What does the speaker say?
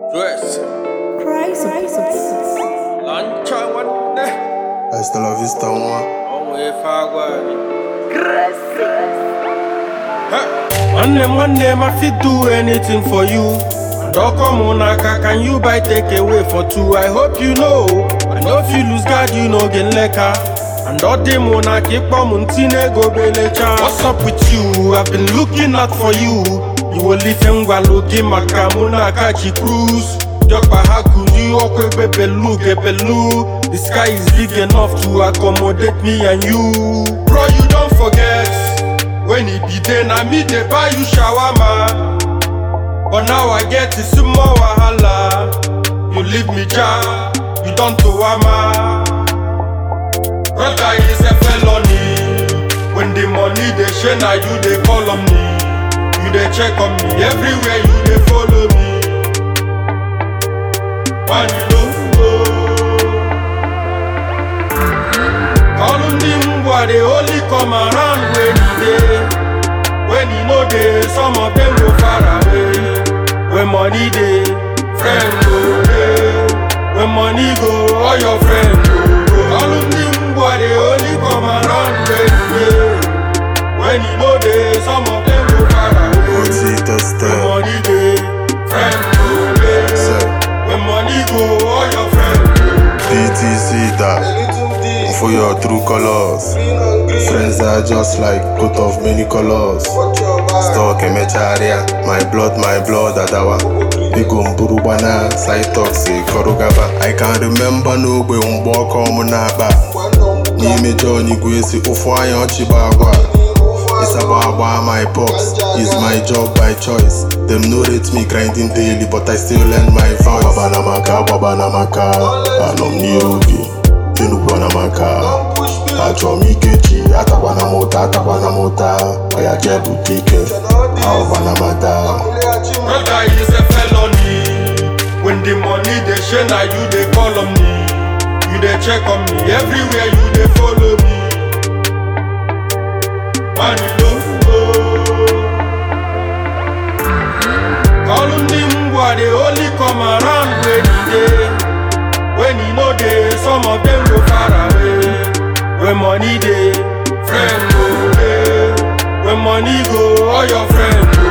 Dress. Lancha one day. Hasta la vista, moi. On way far One name I fit do anything for you. Dokomunaka, can you buy take away for two? I hope you know. I know if you lose God, you know get leka. And all the monarchy pamuntine go belecha. What's up with you? I've been looking out for you. You will live in Gualogi Makamuna Kachi Cruise. Jokpa Hakudi Okwe Bepelu. The sky is big enough to accommodate me and you. Bro, you don't forget. When it be then I meet they buy you shawarma. But now I get to some more wahala. You leave me jar, you don't do ama. Brother is a felony. When the money they share now you they call on me. You they check on me, everywhere you they follow me. When you don't go call on them boy, they only come around when you dey. When you know they, some of them go far away. When money dey, friend go dey. When money go, all your friends go. All of them boy, they only come around when you dey. When you know they, some of them go far away. When money dey, friend go dey. When money go, all your friends go. BTC that for your true colors. Friends are just like coat of many colors. Stock emecharia, my blood, adawa. Bigum burubana, side toxic, korogaba. I can remember no way umboko munaba. Nime Johnny Gwesi ufwaya ochibagwa. It's about my pops, it's my job by choice. Them no rate me grinding daily, but I still learn my vows. Babanamaka, anom nirugi, Tinubanamaka. Achomikechi, Atabanamota, Oya Jebutike, Aobanamada. Brother is a felony. When the money they share now you they call on me. You they check on me, everywhere you they follow me. When you don't go call on them boy, they only come around when you dey. When you know they, some of them go far away. When money dey, friend go dey. When money go, all your friends go.